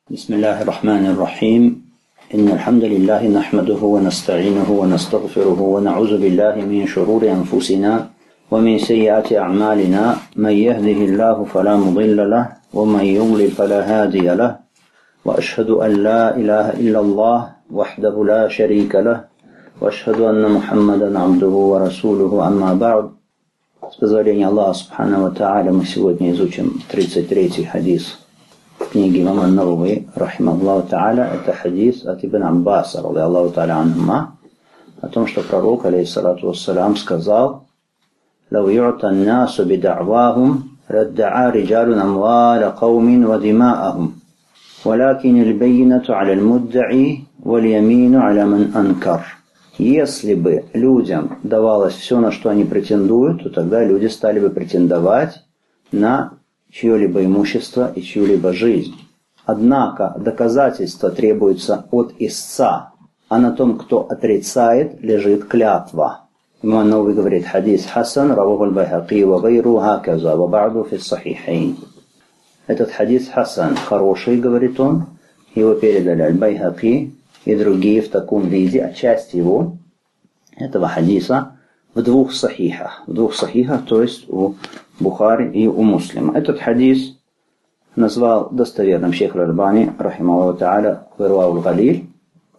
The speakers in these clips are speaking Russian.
بسم الله الرحمن الرحيم إن الحمد لله نحمده ونستعينه ونستغفره ونعوذ بالله من شرور أنفسنا ومن سيئات أعمالنا من يهده الله فلا مضل له ومن يضلل فلا هادي له وأشهد أن لا إله إلا الله وحده لا شريك له وأشهد أن محمدا عبده ورسوله أما بعد. С позволения Аллаха Субхану ва Тааля мы сегодня изучим 33-й хадис книги имама Навави, рахимахуллаху та'аля. Это хадис от Ибн Аббаса, ради Аллаху та'аля анхума, о том, что пророк, алейхиссалату вассалям, сказал: «Лау ю'та ан-насу бид'авахум, радда'a риджалун амваля каумин ва дима'ахум, валякин аль-баййинату аля аль-мудда'i, валь-ямину аля ман анкар». Если бы людям давалось все, на что они претендуют, то тогда люди стали бы претендовать на чье-либо имущество и чью-либо жизнь. Однако доказательство требуется от истца, а на том, кто отрицает, лежит клятва. Имам Навави говорит: хадис хасан, раваху аль-Байхақи ва гайру хаказа ва ба'ду фи ссахихайн. Этот хадис хасан, хороший, говорит он, его передали аль-Байхақи и другие в таком виде, а часть его, этого хадиса, в двух сахихах, то есть у Бухари и у Муслима. Этот хадис назвал достоверным шейх Аль-Альбани, рахимахуллаху та'аля, в Ирваул Галиль.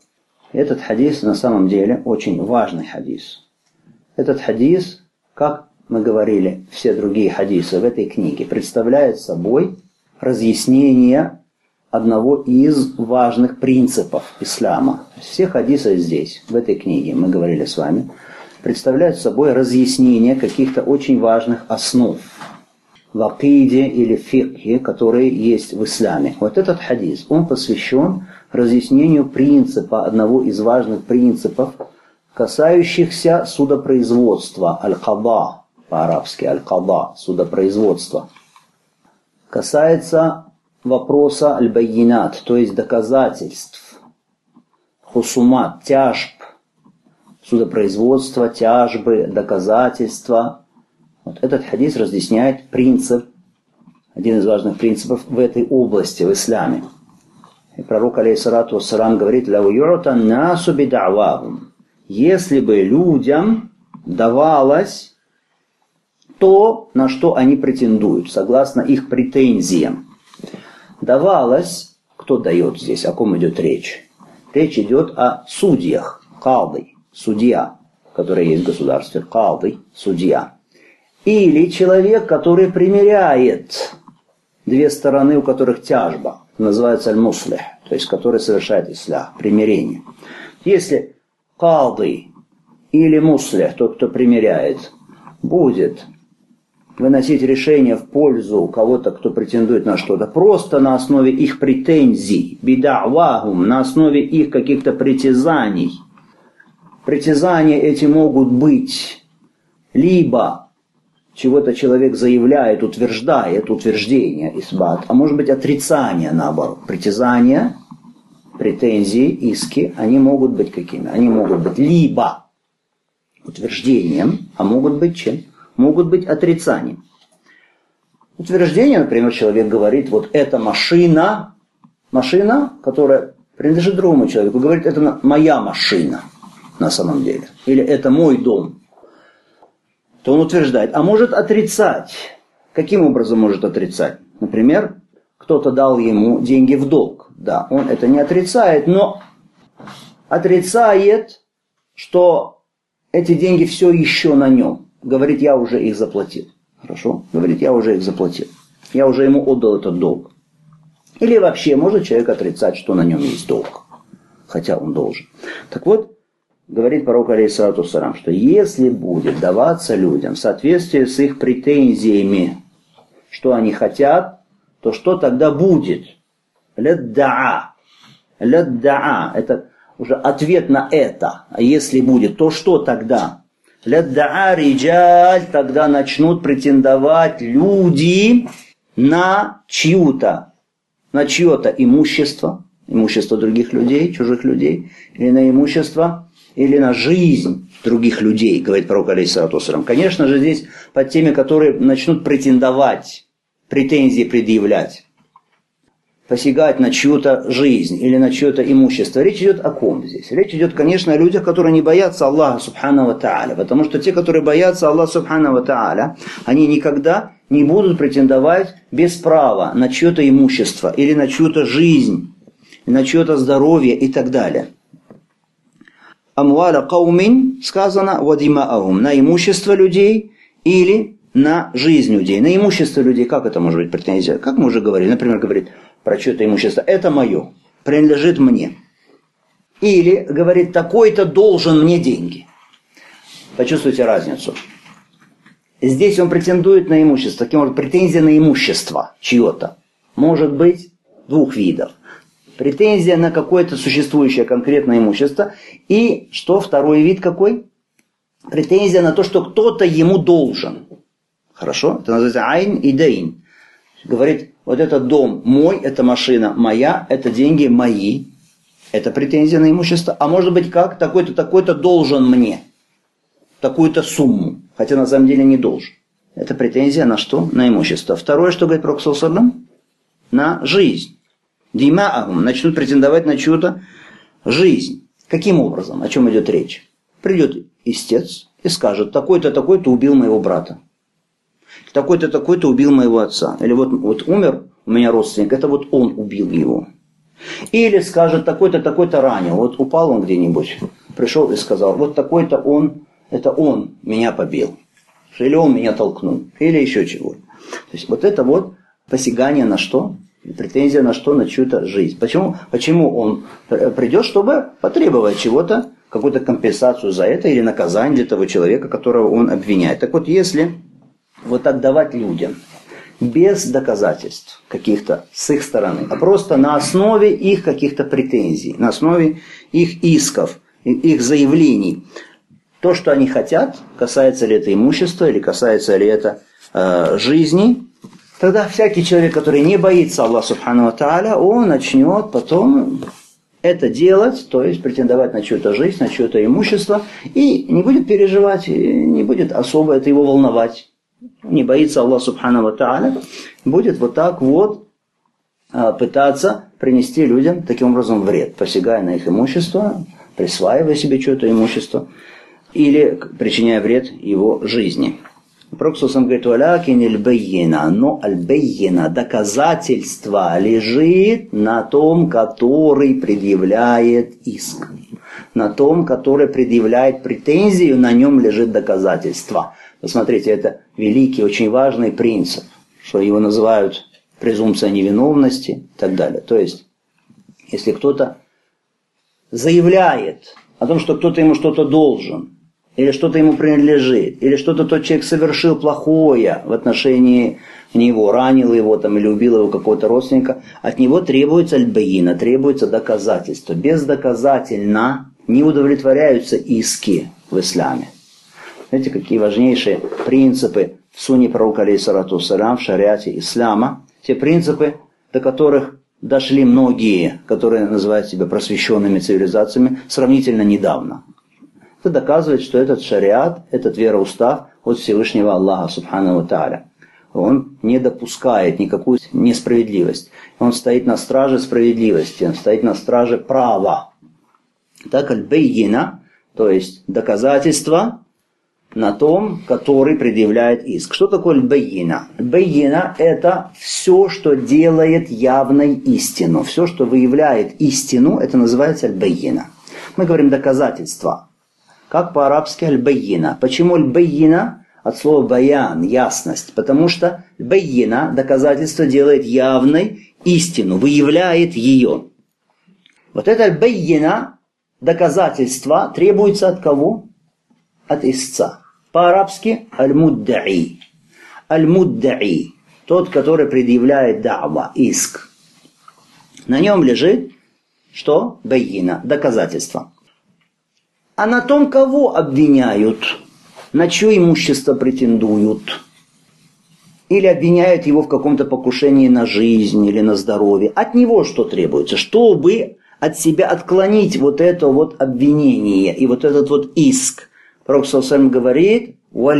Этот хадис на самом деле очень важный хадис. Этот хадис, как мы говорили, все другие хадисы в этой книге, представляет собой разъяснение одного из важных принципов ислама. Все хадисы здесь, в этой книге, мы говорили с вами, представляют собой разъяснение каких-то очень важных основ в акиде или фикхе, которые есть в исламе. Вот этот хадис, он посвящен разъяснению принципа, одного из важных принципов, касающихся судопроизводства, аль-када, по-арабски аль-када, судопроизводства. Касается вопроса аль-баййинат, то есть доказательств, хусумат, тяжб, судопроизводства, тяжбы, доказательства. Вот этот хадис разъясняет принцип, один из важных принципов в этой области, в исламе. И пророк, алейхиссалату вассалам, говорит: «Лау ю'та ан-насу бид'авахум». Если бы людям давалось то, на что они претендуют, согласно их претензиям. Давалось, кто дает здесь, о ком идет речь? Речь идет о судьях, кады, судья, который есть в государстве, кады, судья. Или человек, который примиряет две стороны, у которых тяжба, называется аль-муслих, то есть который совершает ислях, примирение. Если кады или муслих, тот, кто примиряет, будет выносить решение в пользу кого-то, кто претендует на что-то, просто на основе их претензий, бид'авахум, на основе их каких-то притязаний. Притязания эти могут быть либо чего-то человек заявляет, утверждает, утверждение, исбат, а может быть отрицание, наоборот. Притязания, претензии, иски, они могут быть какими? Они могут быть либо утверждением, а могут быть чем? Могут быть отрицанием. Утверждение, например, человек говорит: вот эта машина, которая принадлежит другому человеку, говорит: это моя машина на самом деле, или это мой дом, то он утверждает, а может отрицать. Каким образом может отрицать? Например, кто-то дал ему деньги в долг. Да, он это не отрицает, но отрицает, что эти деньги все еще на нем. Говорит: я уже их заплатил. Хорошо? Говорит: я уже их заплатил. Я уже ему отдал этот долг. Или вообще может человек отрицать, что на нем есть долг, хотя он должен. Так вот, говорит пророк, алейхиссалату вассалям, что если будет даваться людям в соответствии с их претензиями, что они хотят, то что тогда будет? Ладда'a. Ладда'a. Это уже ответ на это. А если будет, то что тогда? Ладда'a риджаль, тогда начнут претендовать люди на чье-то имущество, имущество других людей, чужих людей, или на имущество, или на жизнь других людей, говорит пророк, алейхиссалату вассалям. Конечно же, здесь под теми, которые начнут претендовать, претензии предъявлять. посягать на чью-то жизнь или на чье-то имущество. Речь идет о ком здесь? Речь идет, конечно, о людях, которые не боятся Аллаха Субхану ва Тааля. Потому что те, которые боятся Аллаха Субхану ва Тааля, они никогда не будут претендовать без права на чье-то имущество или на чью-то жизнь, на чье-то здоровье и так далее. Амваля каумин сказано вадимаахум, на имущество людей или на жизнь людей. На имущество людей, как это может быть претензия? Как мы уже говорили, например, говорит про чье-то имущество, это мое, принадлежит мне. Или говорит, такой-то должен мне деньги. Почувствуйте разницу. Здесь он претендует на имущество. Таким образом, претензия на имущество чье-то может быть двух видов. Претензия на какое-то существующее конкретное имущество. И что второй вид какой? Претензия на то, что кто-то ему должен. Хорошо? Это называется айн и дайн. Говорит, вот этот дом мой, эта машина моя, это деньги мои. Это претензия на имущество. А может быть как? Такой-то, такой-то должен мне такую-то сумму. Хотя на самом деле не должен. Это претензия на что? На имущество. Второе, что говорит Пророк саллаллаху алейхи ва саллям? На жизнь. Димаахум. Начнут претендовать на чью-то жизнь. Каким образом? О чем идет речь? Придет истец и скажет, такой-то, такой-то убил моего брата. Такой-то, такой-то убил моего отца. Или вот умер у меня родственник, это вот он убил его. Или скажет, такой-то, такой-то ранил. Вот упал он где-нибудь, пришел и сказал, вот такой-то он, это он меня побил. Или он меня толкнул. Или еще чего. То есть вот это вот посягание на что? Претензия на что? На чью-то жизнь. Почему он придет, чтобы потребовать чего-то, какую-то компенсацию за это или наказание для того человека, которого он обвиняет. Так вот, если вот так давать людям без доказательств каких-то с их стороны, а просто на основе их каких-то претензий, на основе их исков, их заявлений, то, что они хотят, касается ли это имущества или касается ли это жизни, тогда всякий человек, который не боится Аллаха Субхану ва Тааля, он начнет потом это делать, то есть претендовать на чью-то жизнь, на чье-то имущество, и не будет переживать, не будет особо это его волновать. Не боится Аллаха Субхану ва Тааля, будет вот так вот пытаться принести людям таким образом вред, посягая на их имущество, присваивая себе чье-то имущество, или причиняя вред его жизни. Пророк сам говорит, «Валякин аль-баййина», но аль-баййина, доказательство лежит на том, который предъявляет иск. На том, который предъявляет претензию, на нем лежит доказательство. Посмотрите, это великий, очень важный принцип, что его называют презумпция невиновности и так далее. То есть, если кто-то заявляет о том, что кто-то ему что-то должен, или что-то ему принадлежит, или что-то тот человек совершил плохое в отношении него, ранил его там, или убил его какого-то родственника, от него требуется аль-байина, требуется доказательство. Бездоказательно не удовлетворяются иски в исламе. Знаете, какие важнейшие принципы в сунне пророка, алейхиссалату вассалям, в шариате ислама, те принципы, до которых дошли многие, которые называют себя просвещенными цивилизациями, сравнительно недавно. Это доказывает, что этот шариат, этот вероустав от Всевышнего Аллаха Субхану ва Тааля. Он не допускает никакую несправедливость. Он стоит на страже справедливости, он стоит на страже права. Так, аль-баййина, то есть доказательство на том, который предъявляет иск. Что такое аль-баййина? Аль-баййина – это все, что делает явной истину. Все, что выявляет истину, это называется аль-баййина. Мы говорим доказательство. Как по-арабски аль-баййина. Почему аль-баййина? От слова баян, ясность. Потому что баййина, доказательство, делает явной истину, выявляет ее. Вот это аль-баййина, доказательство, требуется от кого? От истца. По-арабски аль-муддаи. Аль-муддаи. Тот, который предъявляет да'ва, иск. На нем лежит что? Баййина, доказательство. А на том, кого обвиняют, на чье имущество претендуют, или обвиняют его в каком-то покушении на жизнь или на здоровье, от него что требуется, чтобы от себя отклонить вот это вот обвинение и вот этот вот иск. Пророк саллаллаху алейхи ва саллям говорит,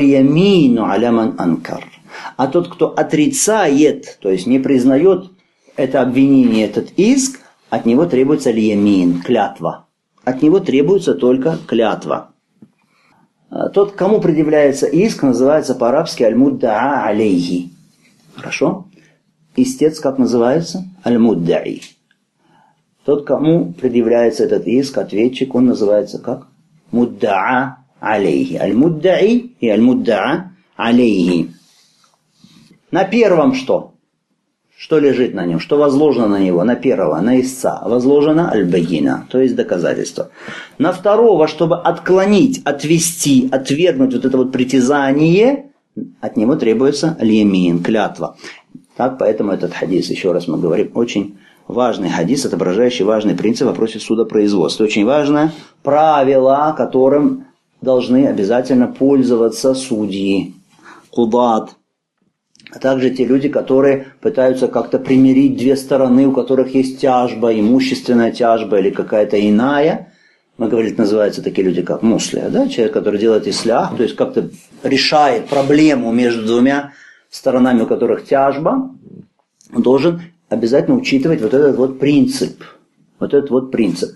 «Валь-ямину аля ман анкар». А тот, кто отрицает, то есть не признает это обвинение, этот иск, от него требуется льямин, клятва. От него требуется только клятва. Тот, кому предъявляется иск, называется по-арабски аль-мудда'a алейхи. Хорошо? Истец как называется? Аль-мудда'i. Тот, кому предъявляется этот иск, ответчик, он называется как? Мудда'a алейхи. Аль-мудда'i и аль-мудда'a алейхи. На первом что? Что лежит на нем? Что возложено на него? На первого, на истца. Возложено аль-багина, то есть доказательство. На второго, чтобы отклонить, отвести, отвергнуть вот это вот притязание, от него требуется аль-ямин, клятва. Так, поэтому этот хадис, еще раз мы говорим, очень важный хадис, отображающий важный принцип в вопросе судопроизводства. Очень важное правило, которым должны обязательно пользоваться судьи, кудат. А также те люди, которые пытаются как-то примирить две стороны, у которых есть тяжба, имущественная тяжба или какая-то иная. Мы говорили, называются такие люди, как муслия, да? Человек, который делает ислях, то есть как-то решает проблему между двумя сторонами, у которых тяжба, он должен обязательно учитывать вот этот вот принцип. Вот этот вот принцип.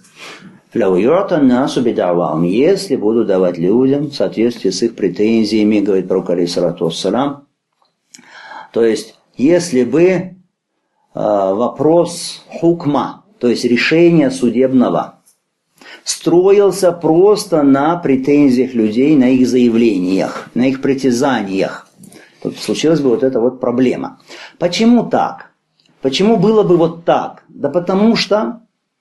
Если буду давать людям в соответствии с их претензиями, говорит пророк алейхиссалату вассалям, то есть, если бы вопрос хукма, то есть решения судебного, строился просто на претензиях людей, на их заявлениях, на их притязаниях, то случилась бы вот эта вот проблема. Почему так? Почему было бы вот так? Да потому что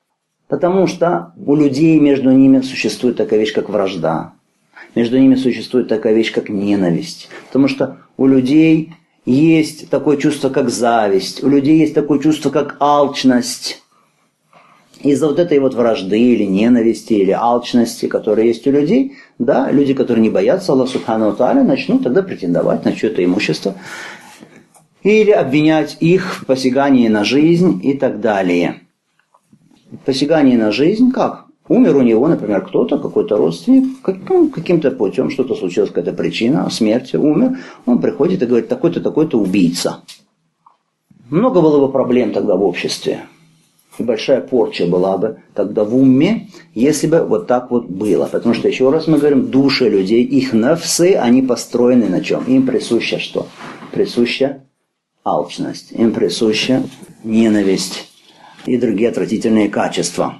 у людей между ними существует такая вещь, как вражда. Между ними существует такая вещь, как ненависть. Потому что у людей есть такое чувство, как зависть. У людей есть такое чувство, как алчность. Из-за вот этой вот вражды или ненависти, или алчности, которая есть у людей, да, люди, которые не боятся Аллаха Субхану ва Тааля, начнут тогда претендовать на чье-то имущество. Или обвинять их в посягании на жизнь и так далее. Посягание на жизнь как? Умер у него, например, кто-то, какой-то родственник, каким-то путем, что-то случилось, какая-то причина смерти, умер. Он приходит и говорит, такой-то, такой-то убийца. Много было бы проблем тогда в обществе. И большая порча была бы тогда в умме, если бы вот так вот было. Потому что, еще раз мы говорим, души людей, их нафсы, они построены на чем? Им присуща что? Присуща алчность, им присуща ненависть и другие отвратительные качества.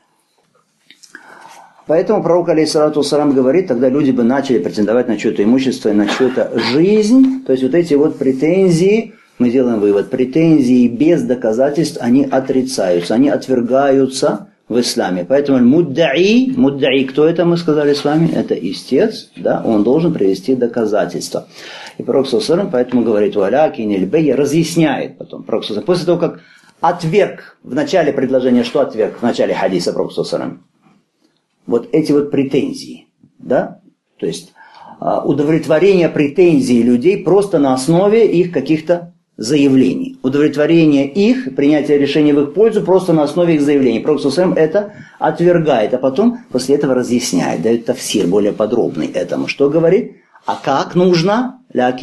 Поэтому пророк алейхиссалату вассалям говорит, тогда люди бы начали претендовать на чье-то имущество и на чью-то жизнь. То есть вот эти вот претензии, мы делаем вывод, претензии без доказательств, они отрицаются, они отвергаются в исламе. Поэтому муддаи, кто это мы сказали с вами? Это истец, да, он должен привести доказательства. И пророк ﷺ поэтому говорит, разъясняет потом. Пророк ﷺ, после того, как отверг в начале предложения, что отверг в начале хадиса пророк ﷺ? Вот эти вот претензии, да, то есть удовлетворение претензий людей просто на основе их каких-то заявлений. Удовлетворение их, принятие решения в их пользу просто на основе их заявлений. Пророк ﷺ это отвергает, а потом после этого разъясняет, дает тафсир более подробный этому. Что говорит? А как нужно?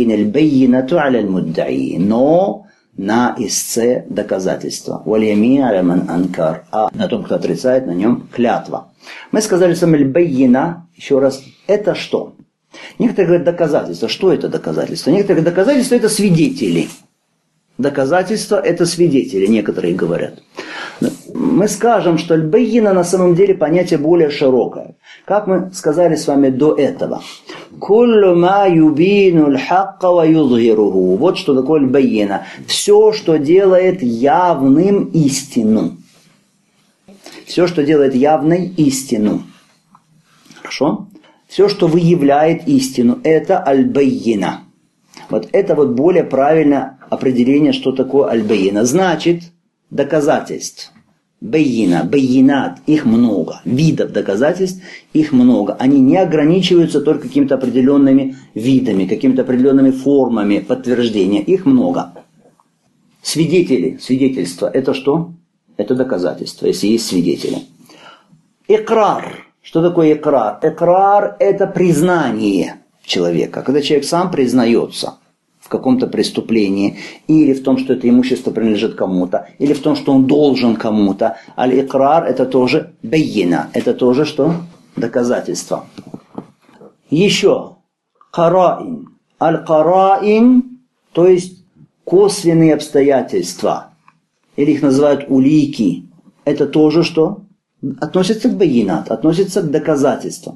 Но на истце доказательства. А на том, кто отрицает, на нем клятва. Мы сказали с вами байина, еще раз, это что? Некоторые говорят доказательства. Что это доказательство? Некоторые говорят доказательства это свидетели. Доказательства это свидетели, некоторые говорят. Мы скажем, что аль-байина на самом деле понятие более широкое. Как мы сказали с вами до этого. Куллу ма юбину аль-хакка ва юзхируху. Вот что такое аль-байина. Все, что делает явным истину. Все, что делает явной истину. Хорошо? Все, что выявляет истину, это аль-байина. Вот это вот более правильное определение, что такое аль-байина. Значит, доказательств. Байина, байинат, их много. Видов доказательств, их много. Они не ограничиваются только какими-то определенными видами, какими-то определенными формами подтверждения. Их много. Свидетели, свидетельства, это что? Это доказательство, если есть свидетели. Икрар. Что такое икрар? Икрар – это признание человека. Когда человек сам признается. в каком-то преступлении, или в том, что это имущество принадлежит кому-то, или в том, что он должен кому-то. Аль-икрар – это тоже байина, это тоже что? Доказательство. Еще. Караин. Аль-караин, то есть косвенные обстоятельства, или их называют улики. Это тоже что? Относится к байинат, относится к доказательствам.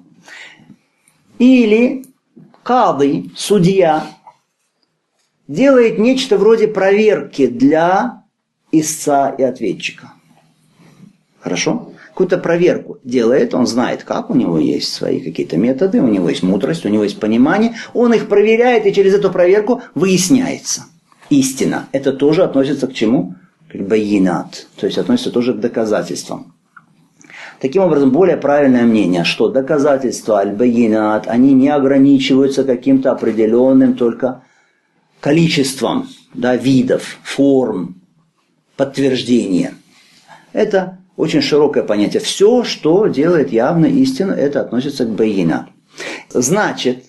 Или кады, судья, делает нечто вроде проверки для истца и ответчика. Хорошо? Какую-то проверку делает, он знает как, у него есть свои какие-то методы, у него есть мудрость, у него есть понимание, он их проверяет, и через эту проверку выясняется истина. Это тоже относится к чему? К байинат, то есть относится тоже к доказательствам. Таким образом, более правильное мнение, что доказательства аль-байинат, они не ограничиваются каким-то определенным только количеством, да, видов, форм, подтверждения. Это очень широкое понятие. Все, что делает явно истину, это относится к байинат. Значит,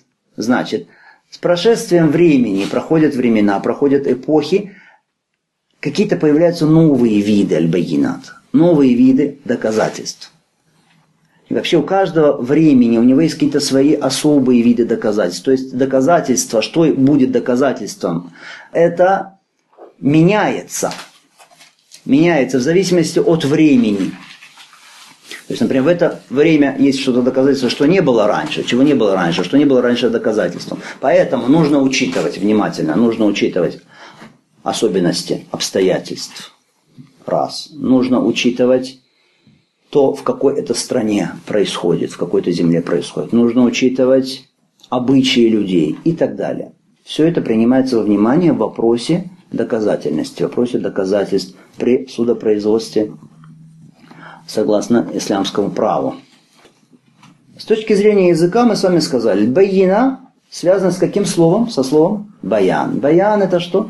с прошествием времени, проходят времена, проходят эпохи, какие-то появляются новые виды аль-байинат, новые виды доказательств. И вообще у каждого времени у него есть какие-то свои особые виды доказательств. То есть доказательство, что будет доказательством, это меняется. Меняется в зависимости от времени. То есть, например, в это время есть что-то доказательство, что не было раньше, чего не было раньше, что не было раньше доказательством. Поэтому нужно учитывать внимательно, нужно учитывать особенности обстоятельств. Раз. Нужно учитывать то, в какой это стране происходит, в какой-то земле происходит. Нужно учитывать обычаи людей и так далее. Все это принимается во внимание в вопросе доказательности, в вопросе доказательств при судопроизводстве согласно исламскому праву. С точки зрения языка мы с вами сказали, байина связана с каким словом? Со словом баян. Баян это что?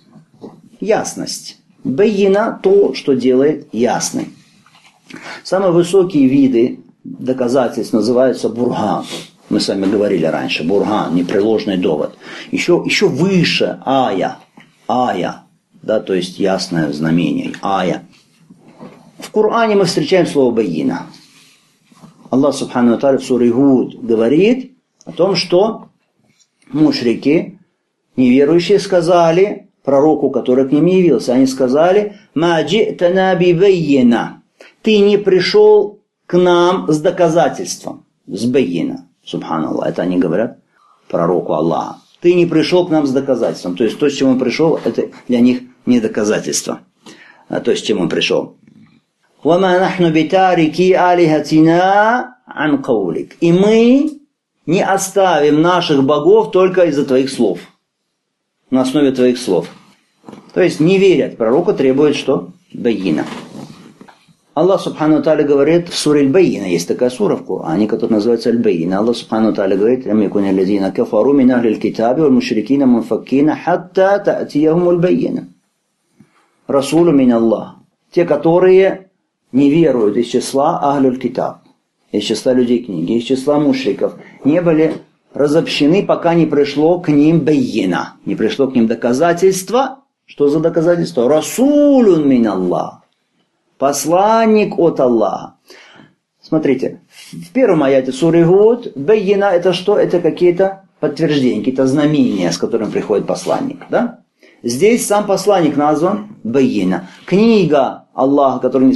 Ясность. Байина то, что делает ясным. Самые высокие виды доказательств называются бурган. Мы с вами говорили раньше. Бурган, непреложный довод. Еще выше ая. Ая. Да, то есть ясное знамение. Ая. В Коране мы встречаем слово байина. Аллах Субхану ва Тааля в суре Гуд говорит о том, что мушрики, неверующие, сказали пророку, который к ним явился, они сказали: «Ма джи'тана би байина». Ты не пришел к нам с доказательством. С байина. Субханаллах. Это они говорят пророку Аллаха. Ты не пришел к нам с доказательством. То есть то, с чем он пришел, это для них не доказательство. А то, с чем он пришел. وَمَا نَحْنُ بِتَارِكِي آلِهَتِنَا عَنْ قَوْلِكَ. И мы не оставим наших богов только из-за твоих слов. На основе твоих слов. То есть не верят пророку, требует что? Байина. Аллах Субхану ва Тааля говорит в суре Аль-Байина, есть такая сура в Коране, которая называется Аль-Байина. Аллах Субхану ва Тааля говорит: «Лям якуни аллазина кафару мин ахлил китаби валь мушрикина мунфаккина хатта та'тияхум аль-байина». Расулу мин Аллах. Те, которые не веруют из числа ахлюль китаб, из числа людей книги, из числа мушриков, не были разобщены, пока не пришло к ним байина, не пришло к ним доказательство. Что за доказательство? Расулун мин Аллах. Посланник от Аллаха. Смотрите, в первом аяте суры Гуд байина это что? Это какие-то подтверждения, какие-то знамения, с которым приходит посланник. Да? Здесь сам посланник назван байина. Книга Аллаха, которую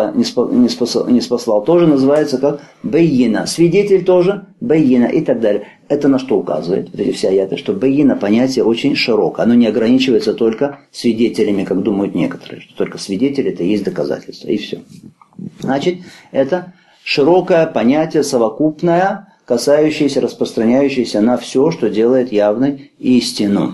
не спаслал, тоже называется как байина. Свидетель тоже байина и так далее. Это на что указывает? Вот эти все аяты, что байина понятие очень широкое. Оно не ограничивается только свидетелями, как думают некоторые. Что только свидетель это и есть доказательство. И все. Значит, это широкое понятие, совокупное, касающееся, распространяющееся на все, что делает явной истину.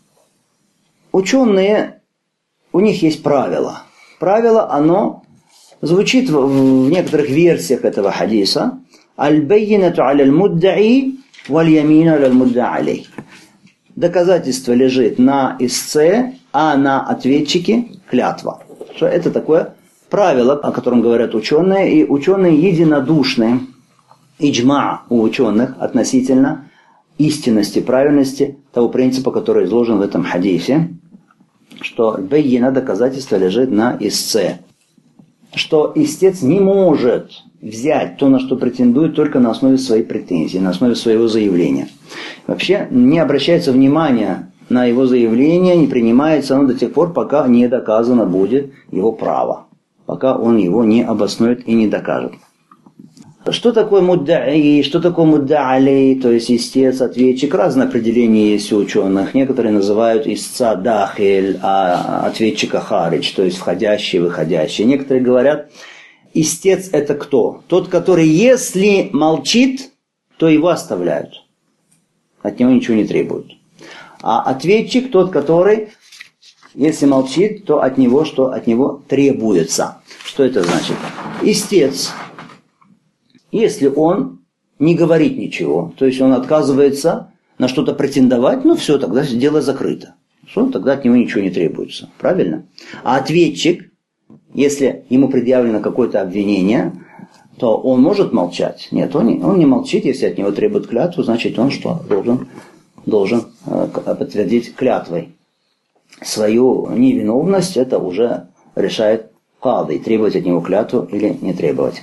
Ученые, у них есть правило. Правило, оно звучит в некоторых версиях этого хадиса. Аль-байинату аля аль-муддаи валь-ямину аля аль-мудда алей. Доказательство лежит на истце, а на ответчике клятва. Что это такое правило, о котором говорят ученые, и ученые единодушны, иджма у ученых относительно истинности, правильности того принципа, который изложен в этом хадисе, что байина, доказательство, лежит на истце. Что истец не может взять то, на что претендует, только на основе своей претензии, на основе своего заявления. Вообще не обращается внимания на его заявление, не принимается оно до тех пор, пока не доказано будет его право, пока он его не обоснует и не докажет. Что такое муддаи, что такое мудда'алей, то есть истец, ответчик? Разные определения есть у ученых. Некоторые называют истца дахиль, а ответчика харидж, то есть входящий, выходящий. Некоторые говорят, истец это кто? Тот, который если молчит, то его оставляют. От него ничего не требуют. А ответчик тот, который если молчит, то от него что? От него требуется. Что это значит? Истец. Если он не говорит ничего, то есть он отказывается на что-то претендовать, ну все, тогда дело закрыто. Что? Тогда от него ничего не требуется. Правильно? А ответчик, если ему предъявлено какое-то обвинение, то он может молчать. Нет, он не молчит, если от него требуют клятву, значит он что? Должен подтвердить клятвой. Свою невиновность это уже решает кади, требовать от него клятву или не требовать.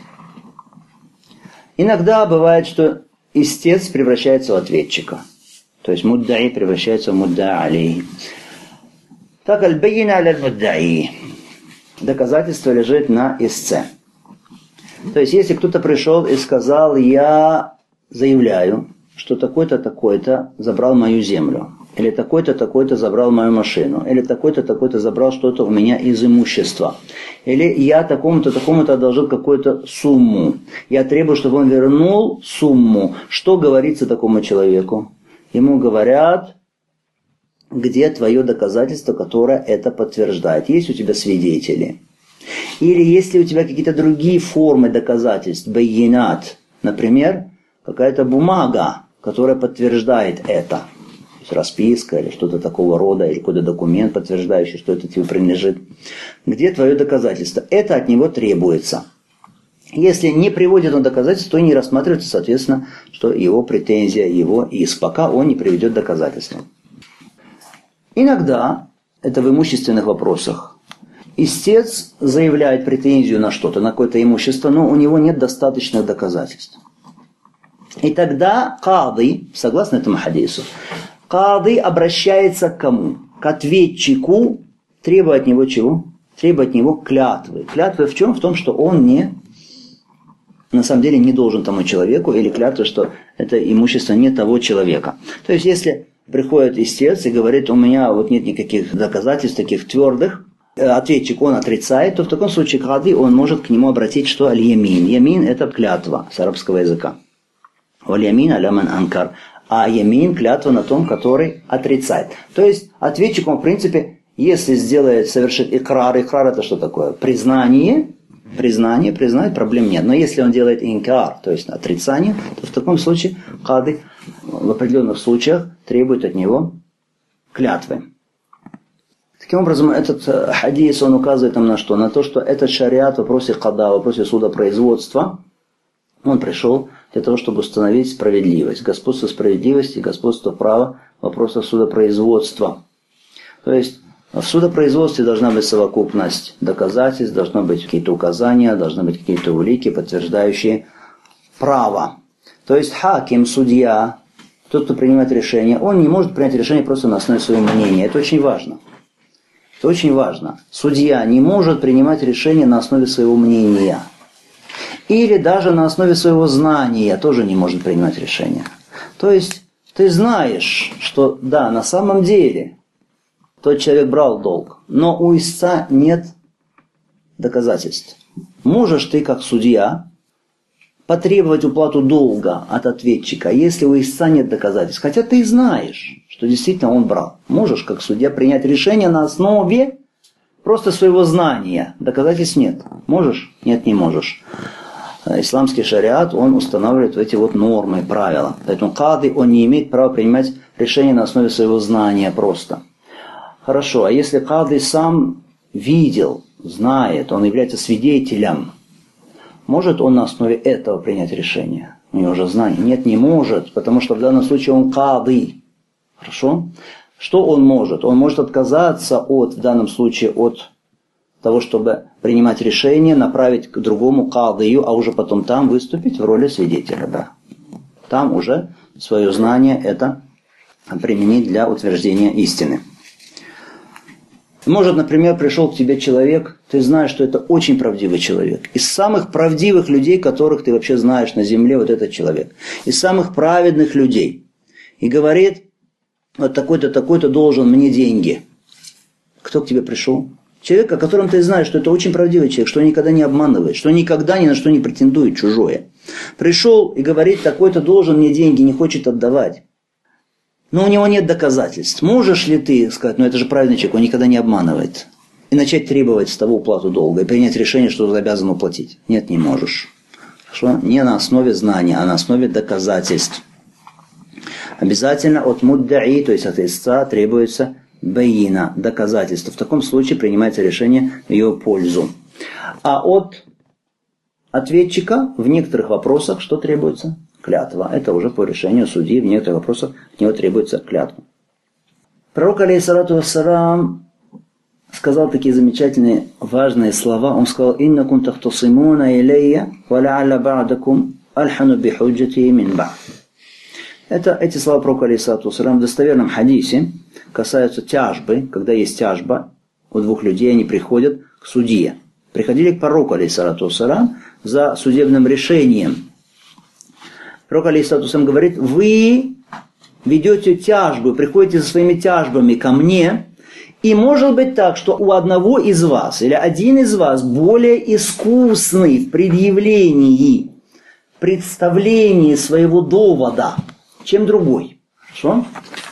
Иногда бывает, что истец превращается в ответчика. То есть муддаи превращается в мудда'алей. Так аль-байина аль-муддаи. Доказательство лежит на истце. То есть если кто-то пришел и сказал, я заявляю, что такой-то, такой-то забрал мою землю. Или такой-то, такой-то забрал мою машину. Или такой-то, такой-то забрал что-то у меня из имущества. Или я такому-то, такому-то одолжил какую-то сумму. Я требую, чтобы он вернул сумму. Что говорится такому человеку? Ему говорят, где твое доказательство, которое это подтверждает. Есть у тебя свидетели? Или есть ли у тебя какие-то другие формы доказательств? Байинат. Например, какая-то бумага, которая подтверждает это. Расписка или что-то такого рода, или какой-то документ, подтверждающий, что это тебе принадлежит. Где твое доказательство? Это от него требуется. Если не приводит он доказательства, то и не рассматривается, соответственно, что его претензия, его иск, пока он не приведет доказательства. Иногда, это в имущественных вопросах, истец заявляет претензию на что-то, на какое-то имущество, но у него нет достаточных доказательств. И тогда кади, согласно этому хадису, кади обращается к кому? К ответчику, требуя от него чего? Требуя от него клятвы. Клятвы в чем? В том, что он на самом деле не должен тому человеку, или клятва, что это имущество не того человека. То есть, если приходит истец и говорит, у меня вот нет никаких доказательств таких твердых, ответчик он отрицает, то в таком случае кади, он может к нему обратить, что аль-ямин. Ямин это клятва с арабского языка. Валь-ямин аля ман анкар. А ямин клятва на том, который отрицает. То есть ответчик, он в принципе, если совершит икрар это что такое? Признание, признать проблем нет. Но если он делает инкар, то есть отрицание, то в таком случае кади в определенных случаях требует от него клятвы. Таким образом, этот хадис, он указывает нам на что? На то, что этот шариат в вопросе када, в вопросе судопроизводства, он пришел для того, чтобы установить справедливость. Господство справедливости, господство права в вопросах судопроизводства. То есть в судопроизводстве должна быть совокупность доказательств, должны быть какие-то указания, должны быть какие-то улики, подтверждающие право. То есть хаким, судья, тот, кто принимает решение, он не может принять решение просто на основе своего мнения. Это очень важно. Это очень важно. Судья не может принимать решение на основе своего мнения. Или даже на основе своего знания тоже не может принимать решение. То есть ты знаешь, что да, на самом деле тот человек брал долг, но у истца нет доказательств. Можешь ты, как судья, потребовать уплату долга от ответчика, если у истца нет доказательств. Хотя ты знаешь, что действительно он брал. Можешь, как судья, принять решение на основе просто своего знания. Доказательств нет. Можешь? Нет, не можешь. Исламский шариат, он устанавливает эти вот нормы, правила. Поэтому кади, он не имеет права принимать решение на основе своего знания просто. Хорошо, а если кади сам видел, знает, он является свидетелем, может он на основе этого принять решение? У него уже знание. Нет, не может, потому что в данном случае он кады. Хорошо? Что он может? Он может отказаться в данном случае от того, чтобы принимать решение, направить к другому кадию, а уже потом там выступить в роли свидетеля. Да. Там уже свое знание это применить для утверждения истины. Может, например, пришел к тебе человек, ты знаешь, что это очень правдивый человек. Из самых правдивых людей, которых ты вообще знаешь на земле, вот этот человек. Из самых праведных людей. И говорит, вот такой-то, такой-то должен мне деньги. Кто к тебе пришел? Человек, о котором ты знаешь, что это очень правдивый человек, что он никогда не обманывает, что он никогда ни на что не претендует чужое. Пришел и говорит, такой-то должен мне деньги, не хочет отдавать. Но у него нет доказательств. Можешь ли ты сказать, это же правильный человек, он никогда не обманывает. И начать требовать с того уплату долга и принять решение, что ты обязан уплатить? Нет, не можешь. Хорошо? Не на основе знания, а на основе доказательств. Обязательно от муддаи, то есть от истца, требуется байина, доказательство. В таком случае принимается решение в ее пользу. А от ответчика в некоторых вопросах что требуется? Клятва. Это уже по решению судьи, в некоторых вопросах от него требуется клятва. Пророк, алейхиссалату вассалам, сказал такие замечательные, важные слова. Он сказал: «Иннакум тахтасимуна илейя, ва ла'алля ба'дакум альхану бихуджати мин ба'д». Эти слова пророка, алейхиссалату вассалам, в достоверном хадисе касаются тяжбы. Когда есть тяжба у двух людей, они приходят к судье. Приходили к пророку, алейхиссалату вассалам, за судебным решением. Пророк, алейхиссалату вассалам, говорит: вы ведете тяжбу, приходите со своими тяжбами ко мне, и может быть так, что у одного из вас, или один из вас более искусный в предъявлении, представлении своего довода, чем другой. Хорошо?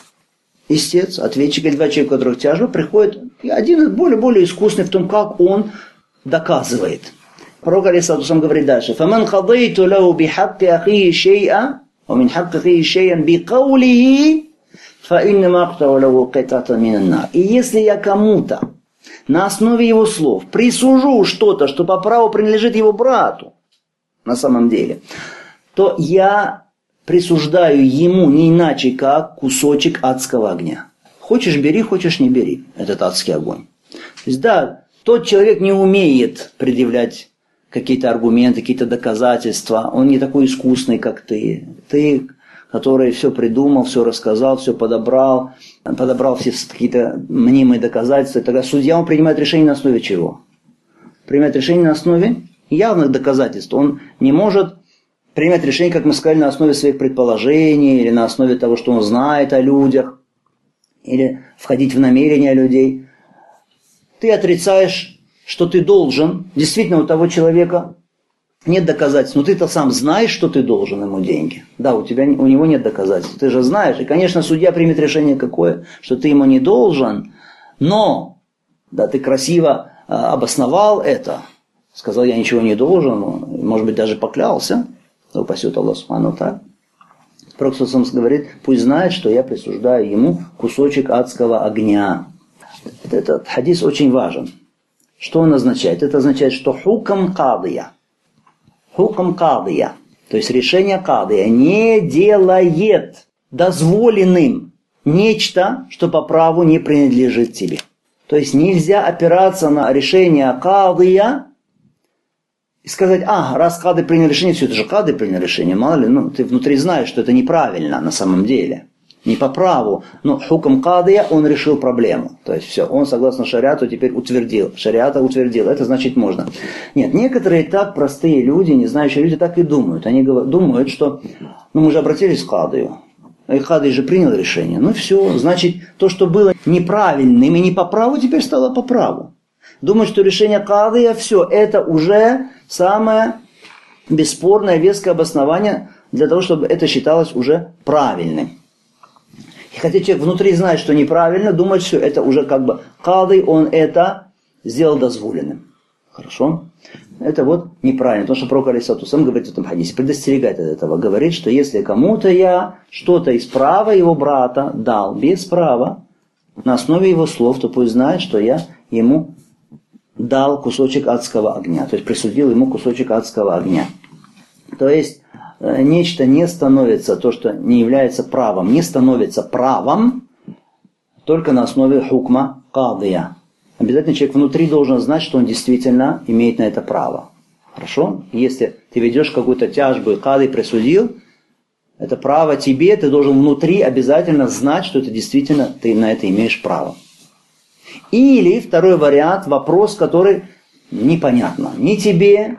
Истец, ответчик или два человека, у которых тяжба, приходит, и один более искусный в том, как он доказывает. Пророк, алейхиссалату вассалам, говорит дальше: «Фаман хадайту лау бихакки ахии шей'a, ва мин хакки ахии шей'ан бикаулихи, фа иннама актау лау китата минан нар». И если я кому-то на основе его слов присужу что-то, что по праву принадлежит его брату, на самом деле, то я присуждаю ему не иначе, как кусочек адского огня. Хочешь бери, хочешь не бери этот адский огонь. То есть да, тот человек не умеет предъявлять какие-то аргументы, какие-то доказательства. Он не такой искусный, как ты. Ты, который все придумал, все рассказал, все подобрал все какие-то мнимые доказательства. И тогда судья, он принимает решение на основе чего? Принимает решение на основе явных доказательств. Он не может принимать решение, как мы сказали, на основе своих предположений, или на основе того, что он знает о людях, или входить в намерения людей. Ты отрицаешь, что ты должен. Действительно, у того человека нет доказательств, но ты-то сам знаешь, что ты должен ему деньги. Да, у него нет доказательств, ты же знаешь. И, конечно, судья примет решение какое, что ты ему не должен, но да, ты красиво обосновал это, сказал: я ничего не должен, может быть, даже поклялся. Да упасет Аллах субхану ва тааля. Пророк говорит: пусть знает, что я присуждаю ему кусочек адского огня. Этот хадис очень важен. Что он означает? Это означает, что хукам кадия, то есть решение кадия, не делает дозволенным нечто, что по праву не принадлежит тебе. То есть нельзя опираться на решение кадия и сказать: раз кады принял решение, все, это же кады принял решение, мало ли, ты внутри знаешь, что это неправильно на самом деле, не по праву, но хукам кадия, он решил проблему, то есть все, он согласно шариату теперь утвердил, шариата утвердил, это значит можно. Нет, некоторые так простые люди, не знающие люди, так и думают, они думают, что, мы же обратились к кадию, и кадий же принял решение, все, значит, то, что было неправильным и не по праву, теперь стало по праву. Думают, что решение кадия, все, это уже самое бесспорное, веское обоснование для того, чтобы это считалось уже правильным. И хотя человек внутри знает, что неправильно, думает, что это уже кадий, он это сделал дозволенным. Хорошо? Это неправильно. Потому что пророк, алейхиссалату вассалам, говорит в этом хадисе, предостерегает от этого. Говорит, что если кому-то я что-то из права его брата дал без права, на основе его слов, то пусть знает, что я ему дал кусочек адского огня. То есть присудил ему кусочек адского огня. То есть нечто не становится, то, что не является правом, не становится правом только на основе хукма кадия. Обязательно человек внутри должен знать, что он действительно имеет на это право. Хорошо? Если ты ведешь какую-то тяжбу, и кади присудил, это право тебе, ты должен внутри обязательно знать, что это действительно ты на это имеешь право. Или второй вариант, вопрос, который непонятно ни тебе,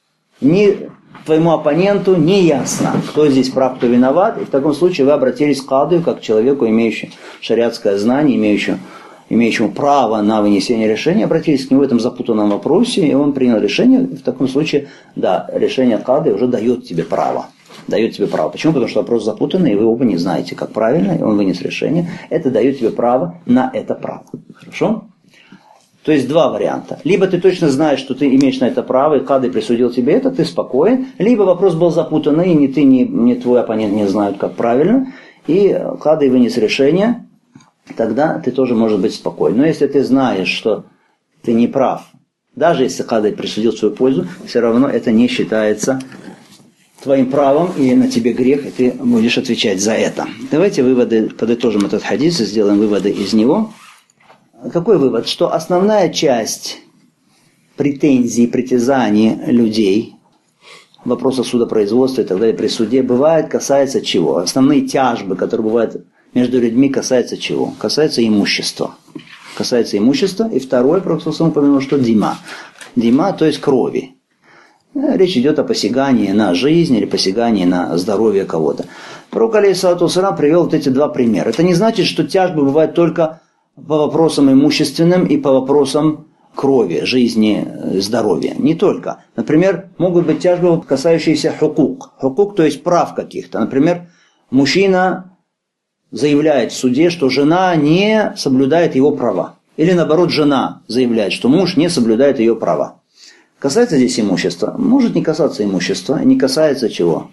ни твоему оппоненту, не ясно, кто здесь прав, кто виноват. И в таком случае вы обратились к кади, как к человеку, имеющему шариатское знание, имеющему право на вынесение решения, обратились к нему в этом запутанном вопросе, и он принял решение. В таком случае, да, решение кади уже дает тебе право. Дает тебе право. Почему? Потому что вопрос запутанный, и вы оба не знаете, как правильно, и он вынес решение. Это дает тебе право на это право. Хорошо? То есть два варианта. Либо ты точно знаешь, что ты имеешь на это право, и кади присудил тебе это, ты спокоен. Либо вопрос был запутанный, и ни ты, ни твой оппонент не знают, как правильно, и кади вынес решение, тогда ты тоже можешь быть спокоен. Но если ты знаешь, что ты не прав, даже если кади присудил свою пользу, все равно это не считается твоим правом, и на тебе грех, и ты будешь отвечать за это. Давайте выводы, подытожим этот хадис и сделаем выводы из него. Какой вывод? Что основная часть претензий, притязаний людей, вопросов судопроизводства и так далее при суде, бывает, касается чего? Основные тяжбы, которые бывают между людьми, касаются чего? Касается имущества. Касается имущества. И второе, просто упомянул, что дима. Дима, то есть крови. Речь идет о посягании на жизнь или посягании на здоровье кого-то. Пророк алейхиссалату вассалям привел вот эти два примера. Это не значит, что тяжбы бывают только по вопросам имущественным и по вопросам крови, жизни, здоровья. Не только. Например, могут быть тяжбы, касающиеся хукук. Хукук, то есть прав каких-то. Например, мужчина заявляет в суде, что жена не соблюдает его права. Или наоборот, жена заявляет, что муж не соблюдает ее права. Касается здесь имущества? Может не касаться имущества, не касается чего?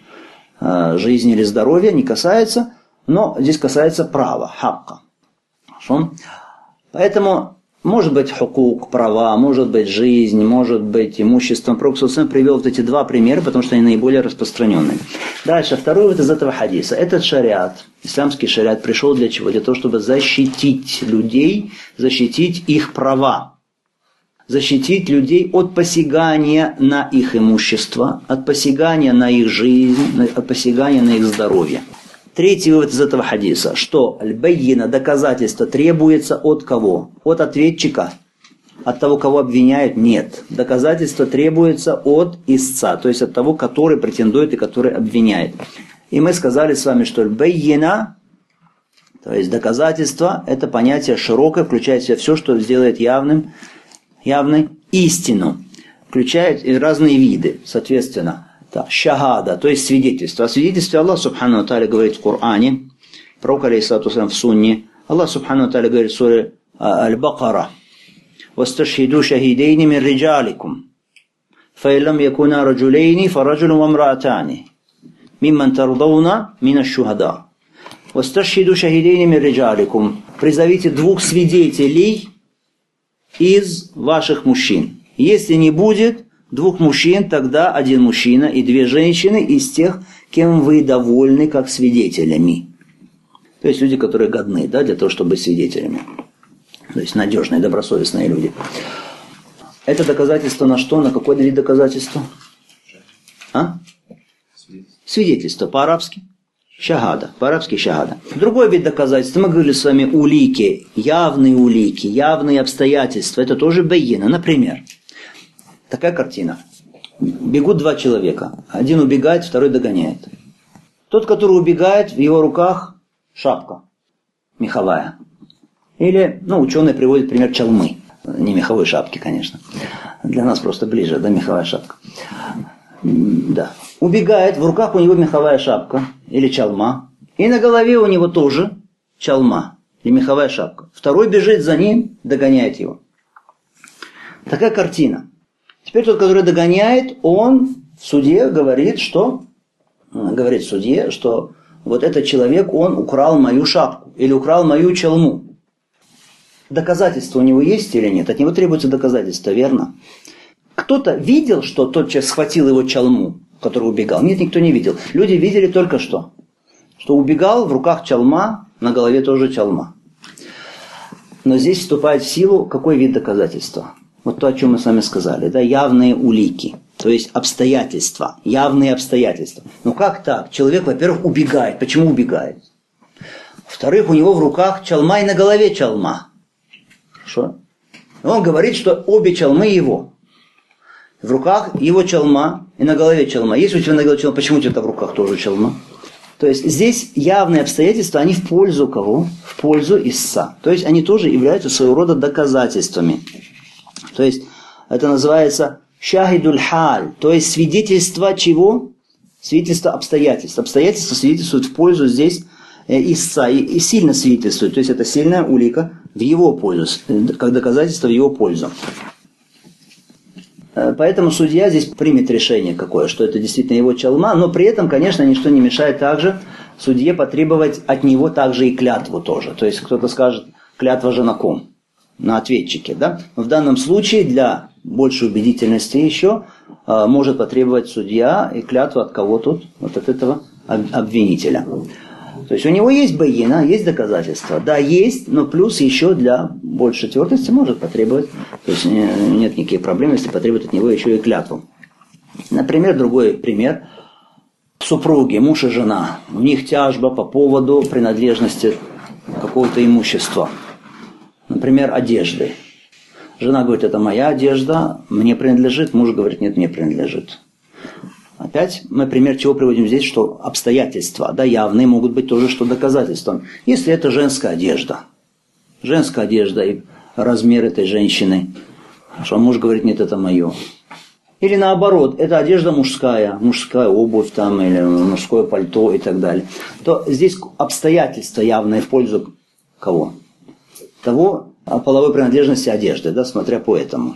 Жизни или здоровья, не касается, но здесь касается права, хакка. Хорошо? Поэтому может быть хукук, права, может быть жизнь, может быть имущество. Пророк привел вот эти два примера, потому что они наиболее распространенные. Дальше, второй вывод из этого хадиса. Этот шариат, исламский шариат, пришел для чего? Для того, чтобы защитить людей, защитить их права. Защитить людей от посягания на их имущество, от посягания на их жизнь, от посягания на их здоровье. Третий вывод из этого хадиса, что аль-баййина, доказательство, требуется от кого? От ответчика. От того, кого обвиняют? Нет. Доказательство требуется от истца, то есть от того, который претендует и который обвиняет. И мы сказали с вами, что аль-баййина, то есть доказательство, это понятие широкое, включает в себя все, что сделает явной истину, включает и разные виды, соответственно. Шахада, то есть свидетельство. О свидетельстве Аллах Субхану Тааля говорит в Коране, пророк алейхиссалату вассалям в Сунне. Аллах Субхану Тааля говорит в суре Аль-Бакара: «Васташхиду шахидейни мин риджаликум, фаиллам якуна раджулейни, фараджулун вамраатани, мимман тардауна мина шухада». «Васташхиду шахидейни мин риджаликум». Призовите двух свидетелей из ваших мужчин. Если не будет двух мужчин, тогда один мужчина и две женщины из тех, кем вы довольны как свидетелями. То есть люди, которые годны, да, для того, чтобы быть свидетелями. То есть надежные, добросовестные люди. Это доказательство на что? На какой вид доказательства? Свидетельство по-арабски. Шахада. По-арабски шахада. Другой вид доказательства. Мы говорили с вами улики, явные обстоятельства. Это тоже байина. Например, такая картина. Бегут два человека. Один убегает, второй догоняет. Тот, который убегает, в его руках шапка меховая. Или, ученые приводят пример чалмы. Не меховой шапки, конечно. Для нас просто ближе, да, меховая шапка. Да. Убегает, в руках у него меховая шапка или чалма. И на голове у него тоже чалма или меховая шапка. Второй бежит за ним, догоняет его. Такая картина. Теперь тот, который догоняет, он в суде говорит, что вот этот человек, он украл мою шапку или украл мою чалму. Доказательства у него есть или нет? От него требуется доказательство, верно? Кто-то видел, что тот человек схватил его чалму, который убегал? Нет, никто не видел. Люди видели только что убегал, в руках чалма, на голове тоже чалма. Но здесь вступает в силу какой вид доказательства? Вот то, о чем мы с вами сказали, да, явные улики, то есть обстоятельства, явные обстоятельства. Ну как так? Человек, во-первых, убегает. Почему убегает? Во-вторых, у него в руках чалма и на голове чалма. Хорошо? Он говорит, что обе чалмы его. В руках его чалма и на голове чалма. Если у тебя на голове чалма, почему у тебя в руках тоже чалма? То есть здесь явные обстоятельства, они в пользу кого? В пользу истца. То есть они тоже являются своего рода доказательствами. То есть это называется шахидуль халь, то есть свидетельство чего? Свидетельство обстоятельств. Обстоятельства свидетельствуют в пользу здесь истца и сильно свидетельствуют. То есть это сильная улика в его пользу, как доказательство в его пользу. Поэтому судья здесь примет решение какое, что это действительно его чалма, но при этом, конечно, ничто не мешает также судье потребовать от него также и клятву тоже. То есть кто-то скажет, клятва же на ком? На ответчике, да? Но в данном случае для большей убедительности еще может потребовать судья и клятву от кого тут? Вот от этого обвинителя. То есть у него есть байина, есть доказательства. Да, есть, но плюс еще для большей твердости может потребовать. То есть нет никаких проблем, если потребует от него еще и клятву. Например, другой пример. Супруги, муж и жена. У них тяжба по поводу принадлежности какого-то имущества. Например, одежды. Жена говорит, это моя одежда, мне принадлежит. Муж говорит, нет, мне принадлежит. Опять мы пример чего приводим здесь, что обстоятельства, да, явные могут быть тоже что доказательством. Если это женская одежда и размер этой женщины, что муж говорит, нет, это мое. Или наоборот, это одежда мужская обувь там, или мужское пальто и так далее. То здесь обстоятельства явные в пользу кого? Того половой принадлежности одежды, да, смотря по этому.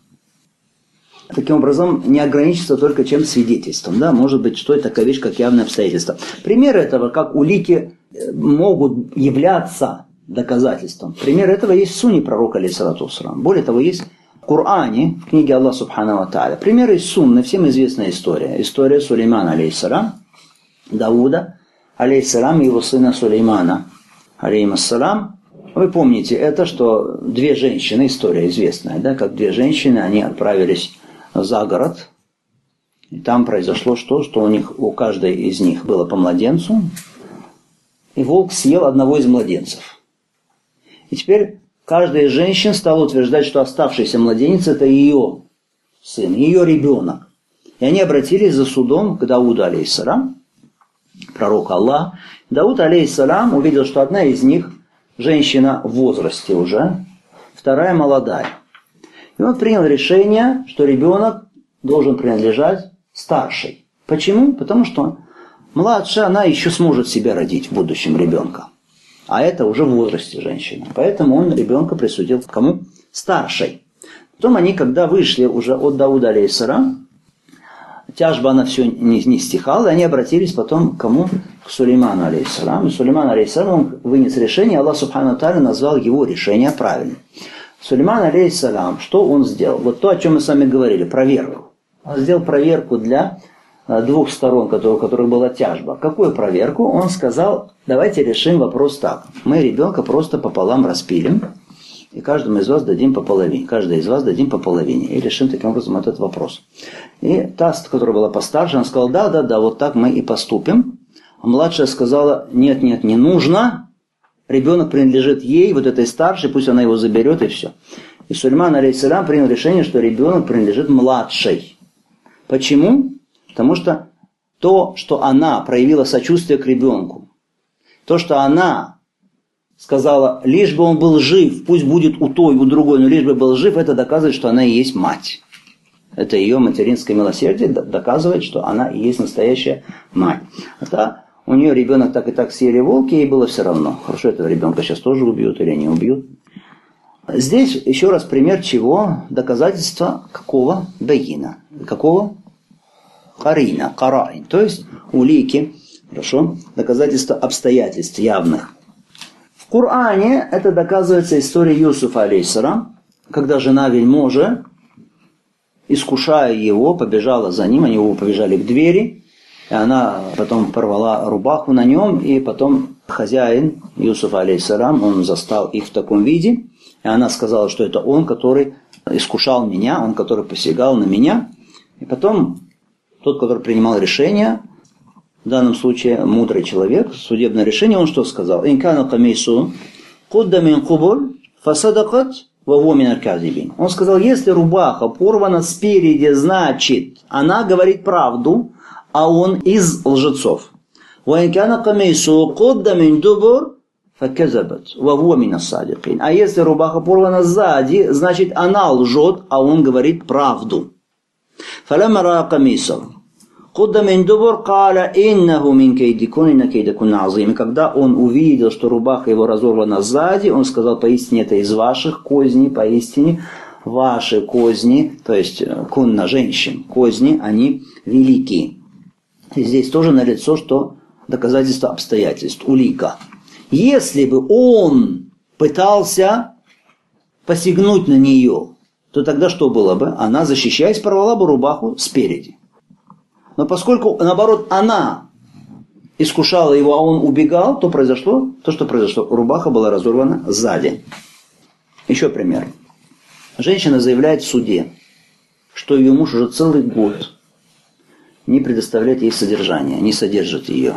Таким образом, не ограничиться только чем свидетельством. Да? Может быть, что это такая вещь, как явное обстоятельство. Примеры этого, как улики, могут являться доказательством. Пример этого есть в Сунне пророка, алейхиссалату вассалам. Более того, есть в Коране, в книге Аллаха субхану ва тааля. Примеры из Сунны, всем известная история. История Сулеймана, алейхиссалам, Давуда, алейхиссалам, и его сына Сулеймана, алейхиссалам. Вы помните это, что две женщины, история известная, да, как две женщины, они отправились за город, и там произошло что у каждой из них было по младенцу, и волк съел одного из младенцев. И теперь каждая из женщин стала утверждать, что оставшийся младенец это ее сын, ее ребенок. И они обратились за судом к Дауду, алейхиссалам, пророку Аллаха. Дауд, алейхиссалам, увидел, что одна из них женщина в возрасте уже, вторая молодая. И он принял решение, что ребенок должен принадлежать старшей. Почему? Потому что младшая, она еще сможет себя родить в будущем ребенка. А это уже в возрасте женщина. Поэтому он ребенка присудил кому? Старшей. Потом они, когда вышли уже от Дауда, алейхиссалам, тяжба она все не стихала, и они обратились потом к кому? К Сулейману, алейхиссалам. И Сулейман, алейхиссалам, вынес решение, Аллах субхану ва тааля назвал его решение правильным. Сулейман, алейхиссалам, что он сделал? Вот то, о чем мы с вами говорили, проверку. Он сделал проверку для двух сторон, у которых была тяжба. Какую проверку? Он сказал, давайте решим вопрос так. Мы ребенка просто пополам распилим, и каждому из вас дадим по половине. Каждый из вас дадим по половине. И решим таким образом этот вопрос. И та, которая была постарше, она сказала, да, вот так мы и поступим. А младшая сказала, нет, не нужно. Ребенок принадлежит ей, вот этой старшей, пусть она его заберет и все. И Сулейман, алейхиссалам, принял решение, что ребенок принадлежит младшей. Почему? Потому что то, что она проявила сочувствие к ребенку, то, что она сказала, лишь бы он был жив, пусть будет у той, у другой, но лишь бы был жив, это доказывает, что она и есть мать. Это ее материнское милосердие доказывает, что она и есть настоящая мать. Это у нее ребенок так и так съели волки, ей было все равно. Хорошо, этого ребенка сейчас тоже убьют или не убьют. Здесь еще раз пример чего? Доказательства какого? Байина. Какого? Карина, карайн. То есть улики, хорошо, доказательства обстоятельств явных. В Коране это доказывается историей Юсуфа, алейхиссалам, когда жена вельможи искушая его, побежала за ним, они его побежали к двери, и она потом порвала рубаху на нем, и потом хозяин, Юсуф алейхиссалям, он застал их в таком виде, и она сказала, что это он, который искушал меня, он, который посягал на меня. И потом тот, который принимал решение, в данном случае мудрый человек, судебное решение, он что сказал? «Инкана камейсу кудда мин кубуль фасадакат ваво мин аль-казибин». Он сказал, если рубаха порвана спереди, значит, она говорит правду, а он из лжецов. «Ваинкана камейсу кудда мин дубур факазабат ваво мин ас-садикин». А если рубаха порвана сзади, значит, она лжет, а он говорит правду. فلما رأى قميصه قد من دبر قال إنه من كيدكن إن كيدكن عظيم. Когда он увидел, что рубаха его разорвана сзади, он сказал, поистине это из ваших козней, поистине ваши козни, то есть кунна женщин, козни, они великие. И здесь тоже налицо, что доказательство обстоятельств, улика. Если бы он пытался посягнуть на нее, то тогда что было бы? Она, защищаясь, порвала бы рубаху спереди. Но поскольку, наоборот, она искушала его, а он убегал, то произошло то, что произошло. Рубаха была разорвана сзади. Еще пример. Женщина заявляет в суде, что ее муж уже целый год не предоставляет ей содержание, не содержит ее,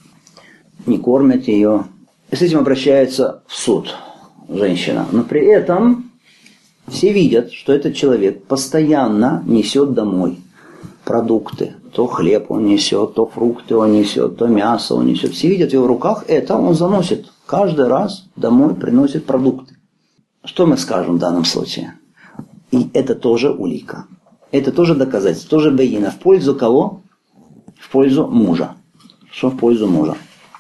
не кормит ее. И с этим обращается в суд женщина. Но при этом все видят, что этот человек постоянно несет домой продукты. То хлеб он несет, то фрукты он несет, то мясо он несет. Все видят в его руках, это он заносит. Каждый раз домой приносит продукты. Что мы скажем в данном случае? И это тоже улика. Это тоже доказательство, тоже бейна. В пользу кого? В пользу мужа. Что в пользу мужа?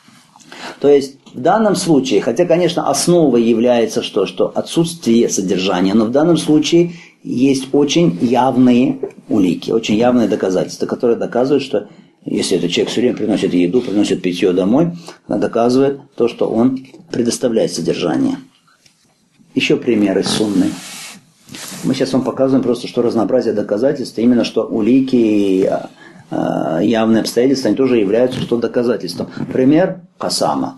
То есть в данном случае, хотя, конечно, основой является что отсутствие содержания, но в данном случае есть очень явные улики, очень явные доказательства, которые доказывают, что если этот человек все время приносит еду, приносит питье домой, она доказывает то, что он предоставляет содержание. Еще примеры сунны. Мы сейчас вам показываем просто, что разнообразие доказательств, именно что улики и явные обстоятельства, они тоже являются что доказательством. Пример касама.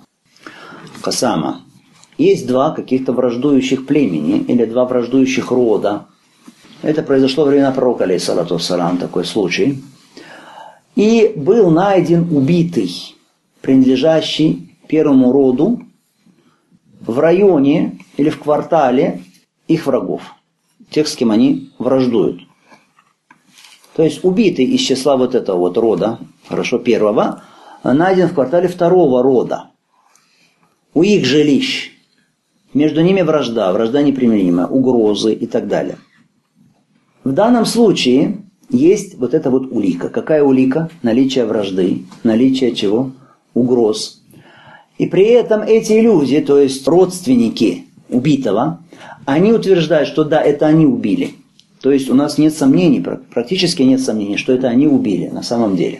Касама. Есть два каких-то враждующих племени или два враждующих рода. Это произошло во времена пророка, алейхиссалату вассалам, такой случай. И был найден убитый, принадлежащий первому роду, в районе или в квартале их врагов, тех, с кем они враждуют. То есть убитый из числа вот этого вот рода, хорошо, первого, найден в квартале второго рода. У их жилищ. Между ними вражда непримиримая, угрозы и так далее. В данном случае есть вот эта вот улика. Какая улика? Наличие вражды, наличие чего? Угроз. И при этом эти люди, то есть родственники убитого, они утверждают, что да, это они убили. То есть у нас нет сомнений, практически нет сомнений, что это они убили на самом деле.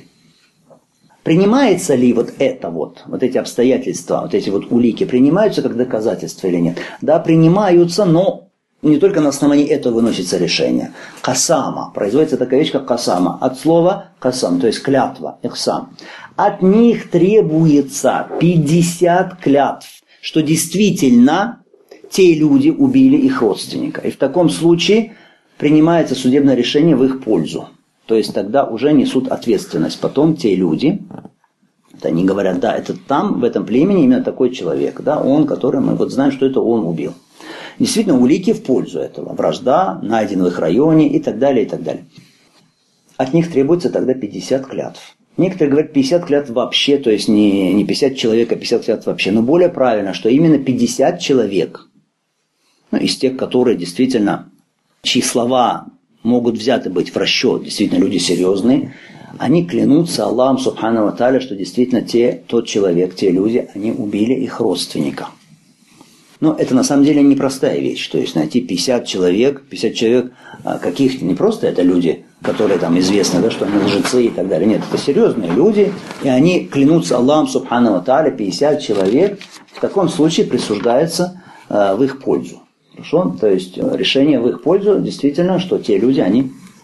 Принимается ли вот это вот эти обстоятельства, вот эти вот улики, принимаются как доказательства или нет? Да, принимаются, но не только на основании этого выносится решение. Касама. Производится такая вещь, как касама. От слова касам, то есть клятва, ихсам. От них требуется 50 клятв, что действительно те люди убили их родственника. И в таком случае принимается судебное решение в их пользу. То есть тогда уже несут ответственность. Потом те люди, они говорят, да, это там, в этом племени именно такой человек, да, он, который мы вот знаем, что это он убил. Действительно, улики в пользу этого. Вражда, найден в их районе и так далее, и так далее. От них требуется тогда 50 клятв. Некоторые говорят 50 клятв вообще, то есть не 50 человек, а 50 клятв вообще. Но более правильно, что именно 50 человек, из тех, которые действительно, чьи слова могут взяты быть в расчет, действительно люди серьезные, они клянутся Аллахом Субхану ва Тааля, что действительно тот человек, те люди, они убили их родственника. Но это на самом деле непростая вещь. То есть найти 50 человек каких-то, не просто это люди, которые там известны, да, что они лжецы и так далее. Нет, это серьезные люди, и они клянутся Аллахом Субхану ва Тааля, 50 человек, в таком случае присуждается в их пользу. Хорошо? То есть решение в их пользу, действительно, что те люди, они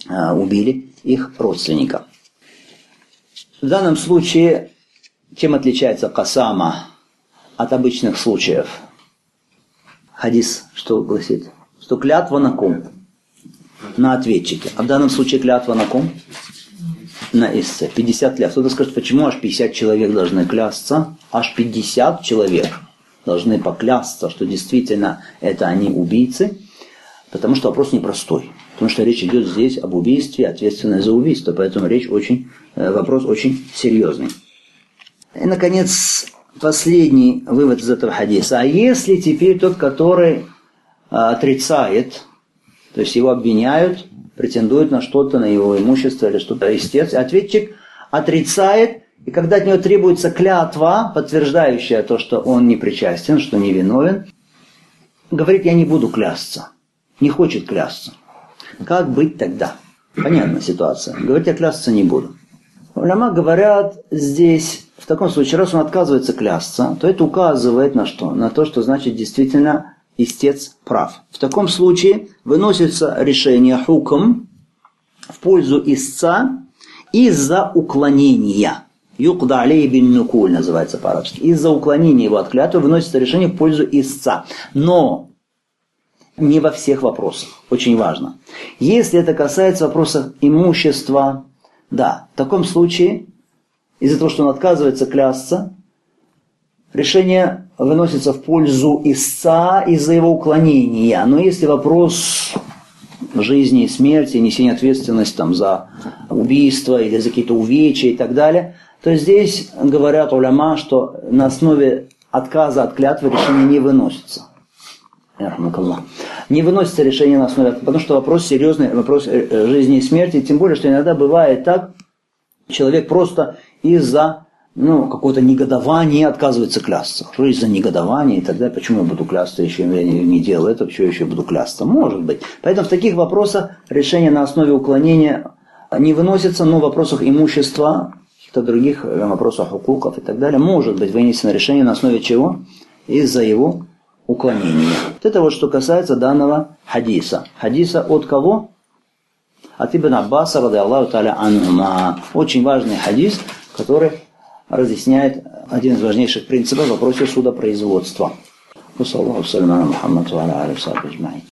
убили их родственника. В данном случае, чем отличается касама от обычных случаев? Хадис что гласит? Что клятва на ком? На ответчике. А в данном случае клятва на ком? На истце. 50 клятв. Кто-то скажет, почему аж 50 человек должны клясться? Аж 50 человек должны поклясться, что действительно это они убийцы. Потому что вопрос непростой. Потому что речь идет здесь об убийстве, ответственность за убийство. Поэтому вопрос очень серьезный. И, наконец, последний вывод из этого хадиса. А если теперь тот, который отрицает, то есть его обвиняют, претендует на что-то, на его имущество или что-то, истец, ответчик отрицает, и когда от него требуется клятва, подтверждающая то, что он не причастен, что не виновен, говорит, я не буду клясться, не хочет клясться. Как быть тогда? Понятна ситуация. Говорит, я клясться не буду. Уляма говорят здесь, в таком случае, раз он отказывается клясться, то это указывает на что? На то, что значит действительно истец прав. В таком случае выносится решение хукм в пользу истца из-за уклонения. Юкда алей бин нукуль называется по-арабски. Из-за уклонения его от клятвы выносится решение в пользу истца. Но не во всех вопросах. Очень важно. Если это касается вопросов имущества, да, в таком случае, из-за того, что он отказывается клясться, решение выносится в пользу истца из-за его уклонения. Но если вопрос жизни и смерти, несения ответственности там, за убийство или за какие-то увечья и так далее, то здесь говорят уляма, что на основе отказа от клятвы решение не выносится. Не выносится решение на основе, потому что вопрос серьезный, вопрос жизни и смерти, тем более, что иногда бывает так, человек просто из-за какое-то негодование отказывается клясться. Что из-за негодования и так далее, почему я буду клясться, еще я не делаю это, почему я еще буду клясться? Может быть. Поэтому в таких вопросах решение на основе уклонения не выносится, но в вопросах имущества, каких-то других вопросах хукуков и так далее, может быть вынесено решение на основе чего? Из-за его уклонения. Вот это вот что касается данного хадиса. Хадиса от кого? От Ибн Аббаса, ради Аллаху та'аля анхума. Очень важный хадис, который разъясняет один из важнейших принципов в вопросе судопроизводства.